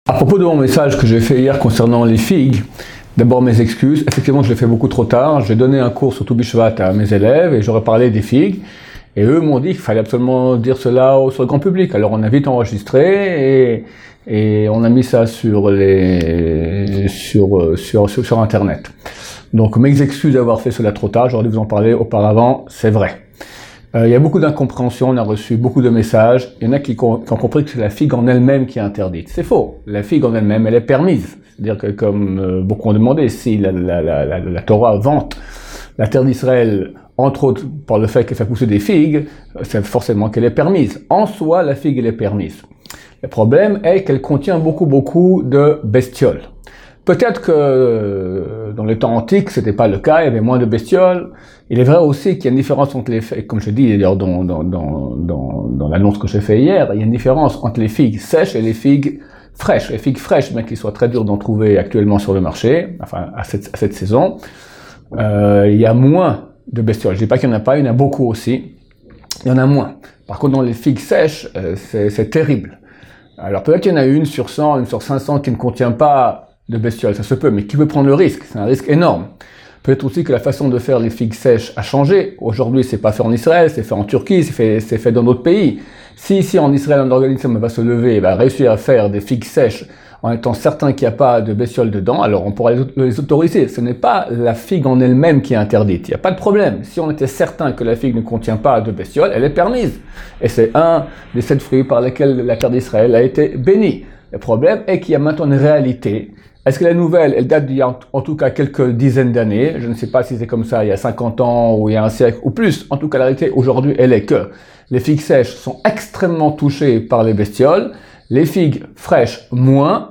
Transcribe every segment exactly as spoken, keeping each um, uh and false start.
À propos de mon message que j'ai fait hier concernant les figues, d'abord mes excuses. Effectivement, je l'ai fait beaucoup trop tard. J'ai donné un cours sur Toubou Shvat à mes élèves et j'aurais parlé des figues. Et eux m'ont dit qu'il fallait absolument dire cela sur le grand public. Alors on a vite enregistré et, et on a mis ça sur, les, sur, sur, sur, sur Internet. Donc mes excuses d'avoir fait cela trop tard. J'aurais dû vous en parler auparavant, c'est vrai. Euh, il y a beaucoup d'incompréhension, on a reçu beaucoup de messages. Il y en a qui, qui ont compris que c'est la figue en elle-même qui est interdite. C'est faux. La figue en elle-même, elle est permise. C'est-à-dire que comme euh, beaucoup ont demandé, si la, la, la, la, la Torah vante la terre d'Israël, entre autres par le fait qu'elle fait pousser des figues, c'est forcément qu'elle est permise. En soi, la figue, elle est permise. Le problème est qu'elle contient beaucoup, beaucoup de bestioles. Peut-être que dans les temps antiques, c'était pas le cas, il y avait moins de bestioles. Il est vrai aussi qu'il y a une différence entre les figues, comme je dis d'ailleurs dans, dans, dans, dans, dans l'annonce que j'ai fait hier, il y a une différence entre les figues sèches et les figues fraîches. Les figues fraîches, bien qu'il soit très dur d'en trouver actuellement sur le marché, enfin à cette, à cette saison, euh, il y a moins de bestioles. Je dis pas qu'il n'y en a pas, il y en a beaucoup aussi. Il y en a moins. Par contre, dans les figues sèches, euh, c'est, c'est terrible. Alors peut-être qu'il y en a une sur cent, une sur cinq cents qui ne contient pas de bestioles, ça se peut, mais qui peut prendre le risque? C'est un risque énorme. Peut-être aussi que la façon de faire les figues sèches a changé. Aujourd'hui, c'est pas fait en Israël, c'est fait en Turquie, c'est fait, c'est fait dans d'autres pays. Si ici en Israël, un organisme va se lever et va réussir à faire des figues sèches en étant certain qu'il n'y a pas de bestioles dedans, alors on pourra les autoriser. Ce n'est pas la figue en elle-même qui est interdite. Il n'y a pas de problème. Si on était certain que la figue ne contient pas de bestioles, elle est permise. Et c'est un des sept fruits par lesquels la terre d'Israël a été bénie. Le problème est qu'il y a maintenant une réalité. Est-ce que la nouvelle, elle date d'il y a en tout cas quelques dizaines d'années? Je ne sais pas si c'est comme ça il y a cinquante ans ou il y a un siècle ou plus. En tout cas, la réalité aujourd'hui, elle est que les figues sèches sont extrêmement touchées par les bestioles, les figues fraîches moins.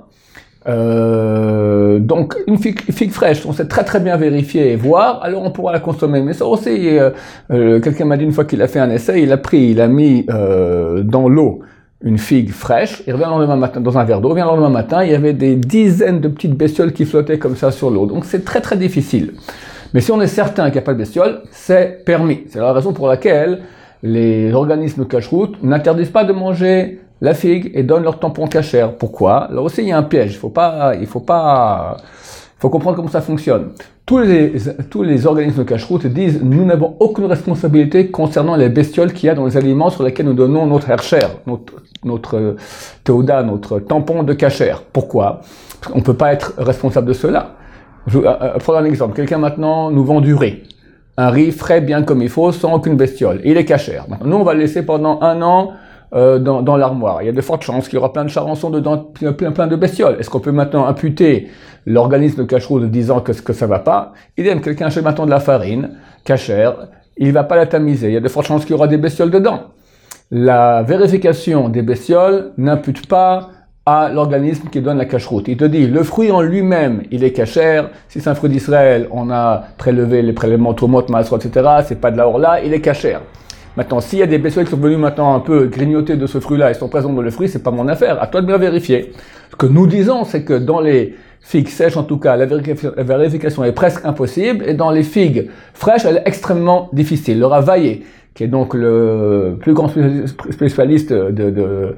Euh, donc une figue, figue fraîche, on sait très très bien vérifier et voir, alors on pourra la consommer. Mais ça aussi, euh, euh, quelqu'un m'a dit une fois qu'il a fait un essai, il a pris, il a mis euh, dans l'eau une figue fraîche, il revient le lendemain matin dans un verre d'eau, il revient le lendemain matin, il y avait des dizaines de petites bestioles qui flottaient comme ça sur l'eau. Donc c'est très très difficile. Mais si on est certain qu'il n'y a pas de bestioles, c'est permis. C'est la raison pour laquelle les organismes de cache-route n'interdisent pas de manger la figue et donnent leur tampon cachère. Pourquoi? Là aussi il y a un piège. Il faut pas, il faut pas, il faut comprendre comment ça fonctionne. Tous les, tous les organismes de cache-route disent nous n'avons aucune responsabilité concernant les bestioles qu'il y a dans les aliments sur lesquels nous donnons notre hercher, notre, notre théoda, notre tampon de cachère. Pourquoi? Parce qu'on ne peut pas être responsable de cela. Je vais prendre un exemple. Quelqu'un maintenant nous vend du riz. Un riz frais bien comme il faut, sans aucune bestiole. Il est cachère. Maintenant, nous, on va le laisser pendant un an euh, dans, dans l'armoire. Il y a de fortes chances qu'il y aura plein de charançons dedans, plein, plein de bestioles. Est-ce qu'on peut maintenant imputer l'organisme de cache-route disant que, que ça va pas? Idem, quelqu'un achète maintenant de la farine cachère, il va pas la tamiser. Il y a de fortes chances qu'il y aura des bestioles dedans. La vérification des bestioles n'impute pas à l'organisme qui donne la cache-route. Il te dit, le fruit en lui-même, il est cachère. Si c'est un fruit d'Israël, on a prélevé les prélèvements Trumot, Maasrot, et cetera. C'est pas de la orla, il est cachère. Maintenant, s'il y a des bestioles qui sont venues maintenant un peu grignoter de ce fruit-là et sont présentes dans le fruit, c'est pas mon affaire. À toi de bien vérifier. Ce que nous disons, c'est que dans les figues sèches, en tout cas, la vérification, la vérification est presque impossible. Et dans les figues fraîches, elle est extrêmement difficile. Laura Vaillé, qui est donc le plus grand spécialiste de, de,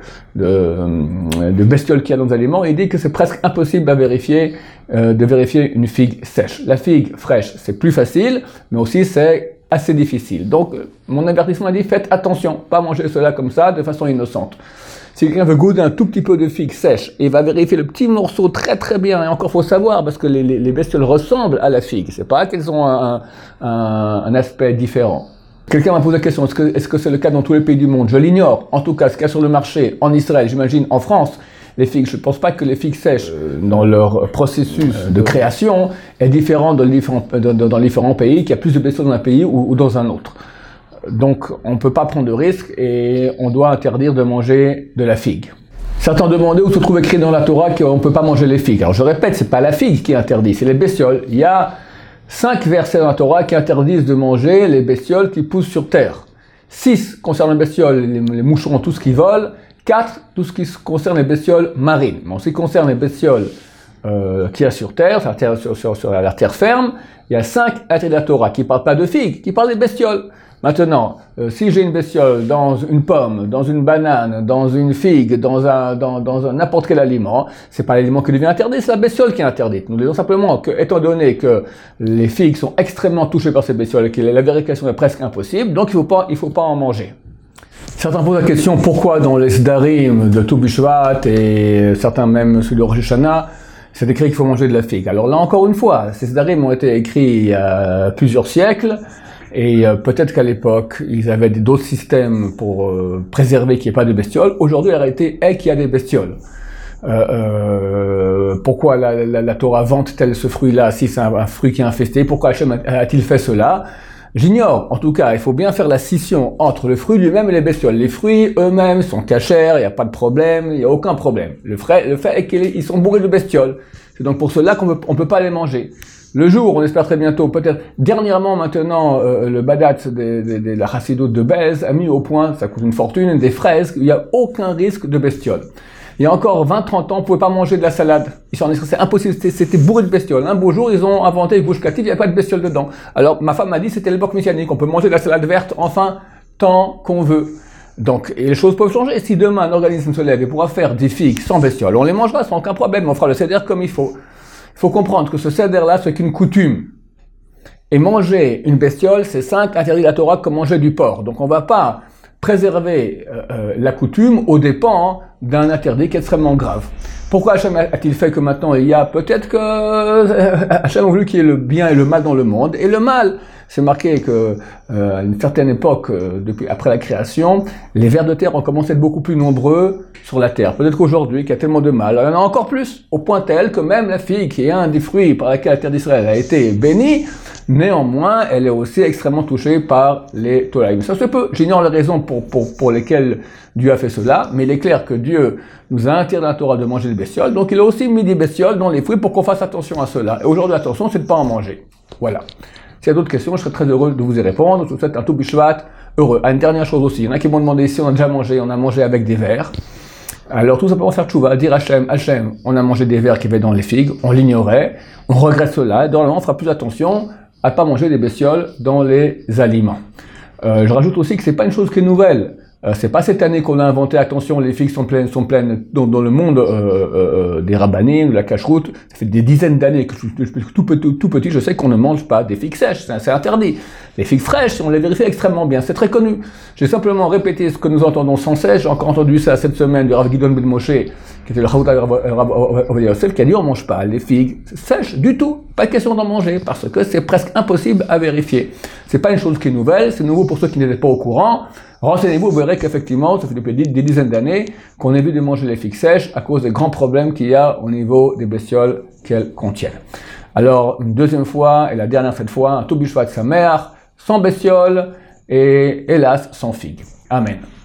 de, de bestioles qu'il y a dans les aliments, il dit que c'est presque impossible à vérifier, euh, de vérifier une figue sèche. La figue fraîche, c'est plus facile, mais aussi c'est assez difficile. Donc, mon avertissement a dit, faites attention, pas manger cela comme ça, de façon innocente. Si quelqu'un veut goûter un tout petit peu de figue sèche, il va vérifier le petit morceau très très bien, et encore faut savoir, parce que les, les, les bestioles ressemblent à la figue, c'est pas qu'elles ont un, un, un aspect différent. Quelqu'un m'a posé la question, est-ce que, est-ce que c'est le cas dans tous les pays du monde? Je l'ignore. En tout cas, ce qu'il y a sur le marché, en Israël, j'imagine, en France, les figues, je ne pense pas que les figues sèches, euh, dans leur processus euh, de création, est différent dans différents, dans, dans différents pays, qu'il y a plus de bestioles dans un pays ou, ou dans un autre. Donc, on ne peut pas prendre de risques et on doit interdire de manger de la figue. Certains demandaient où se trouve écrit dans la Torah qu'on ne peut pas manger les figues. Alors, je répète, c'est pas la figue qui est interdite, c'est les bestioles. Il y a cinq versets dans la Torah qui interdisent de manger les bestioles qui poussent sur terre. Six concernent les bestioles, les, les moucherons, tout ce qui vole. Quatre, tout ce qui concerne les bestioles marines. Mais en ce qui concerne les bestioles euh, qu'il y a sur terre, sur, sur, sur, sur la terre ferme, il y a cinq interdits de la Torah qui ne parlent pas de figues, qui parlent des bestioles. Maintenant, euh, si j'ai une bestiole dans une pomme, dans une banane, dans une figue, dans un, dans, dans un n'importe quel aliment, c'est pas l'aliment qui devient interdit, c'est la bestiole qui est interdite. Nous disons simplement que, étant donné que les figues sont extrêmement touchées par ces bestioles et que la vérification est presque impossible, donc il faut pas, il faut pas en manger. Certains posent la question pourquoi dans les Sdarim de Tou Bishvat et certains même sur le Rosh Hashanah, c'est écrit qu'il faut manger de la figue. Alors là encore une fois, ces Sdarim ont été écrits il y a plusieurs siècles. Et euh, peut-être qu'à l'époque, ils avaient d'autres systèmes pour euh, préserver qu'il n'y ait pas de bestioles. Aujourd'hui, la réalité est qu'il y a des bestioles. Euh, euh, pourquoi la, la, la Torah vante-t-elle ce fruit-là si c'est un, un fruit qui est infesté? Pourquoi Hachem a-t-il fait cela? J'ignore. En tout cas, il faut bien faire la scission entre le fruit lui-même et les bestioles. Les fruits eux-mêmes sont cachers, il n'y a pas de problème, il n'y a aucun problème. Le, frais, le fait est qu'ils sont bourrés de bestioles. C'est donc pour cela qu'on ne peut pas les manger. Le jour, on espère très bientôt, peut-être dernièrement maintenant, euh, le Badat de, de, de la Chassidoute de Bez a mis au point, ça coûte une fortune, des fraises, il n'y a aucun risque de bestioles. Il y a encore vingt trente ans, on ne pouvait pas manger de la salade. C'est impossible, c'était bourré de bestioles. Un beau jour, ils ont inventé une bouche cative, il n'y a pas de bestioles dedans. Alors ma femme m'a dit, c'était l'époque messianique, on peut manger de la salade verte, enfin, tant qu'on veut. Donc, et les choses peuvent changer. Si demain un organisme se lève et pourra faire des figues sans bestioles, on les mangera sans aucun problème, on fera le seder comme il faut. Il faut comprendre que ce seder-là, c'est qu'une coutume. Et manger une bestiole, c'est cinq interdits de la Torah comme manger du porc. Donc on ne va pas préserver euh, euh, la coutume aux dépens d'un interdit qui est extrêmement grave. Pourquoi Hachem a-t-il fait que maintenant il y a peut-être que euh, Hachem a voulu qu'il y ait le bien et le mal dans le monde. Et le mal, c'est marqué que euh, à une certaine époque, euh, depuis après la création, les vers de terre ont commencé à être beaucoup plus nombreux sur la terre. Peut-être qu'aujourd'hui, qu'il y a tellement de mal, il y en a encore plus, au point tel que même la figue, qui est un des fruits par lesquels la terre d'Israël a été bénie, néanmoins, elle est aussi extrêmement touchée par les tolaïm. Ça se peut. J'ignore les raisons pour, pour, pour lesquelles Dieu a fait cela, mais il est clair que Dieu nous a interdit dans la Torah de manger des bestioles, donc il a aussi mis des bestioles dans les fruits pour qu'on fasse attention à cela. Et aujourd'hui, attention, c'est de ne pas en manger. Voilà. S'il y a d'autres questions, je serai très heureux de vous y répondre. Je vous souhaite un Tou Bishvat heureux. Ah, une dernière chose aussi, il y en a qui m'ont demandé si on a déjà mangé, on a mangé avec des vers. Alors tout simplement faire tchouva, dire Hachem, Hachem, on a mangé des vers qui avaient dans les figues, on l'ignorait, on regrette cela, et normalement on fera plus attention à ne pas manger des bestioles dans les aliments. Euh, je rajoute aussi que c'est pas une chose qui est nouvelle. Euh, c'est pas cette année qu'on a inventé, attention, les figues sont pleines, sont pleines dans, dans le monde euh, euh, des rabbanim, de la cacheroute. Ça fait des dizaines d'années que je, je, je, tout, tout, tout petit, je sais qu'on ne mange pas des figues sèches, c'est interdit. Les figues fraîches, on les vérifie extrêmement bien, c'est très connu. J'ai simplement répété ce que nous entendons sans cesse. J'ai encore entendu ça cette semaine de Rav Gidon Ben Moshe, qui était le Chavot Rav Ovadia Yosef, qui a dit on mange pas les figues sèches du tout. Pas de question d'en manger, parce que c'est presque impossible à vérifier. C'est pas une chose qui est nouvelle, c'est nouveau pour ceux qui n'étaient pas au courant. Renseignez-vous, vous verrez qu'effectivement, ça fait depuis des dizaines d'années qu'on évite de manger les figues sèches à cause des grands problèmes qu'il y a au niveau des bestioles qu'elles contiennent. Alors, une deuxième fois, et la dernière cette fois, un Tou Bishvat Sameach, sans bestioles, et hélas, sans figues. Amen.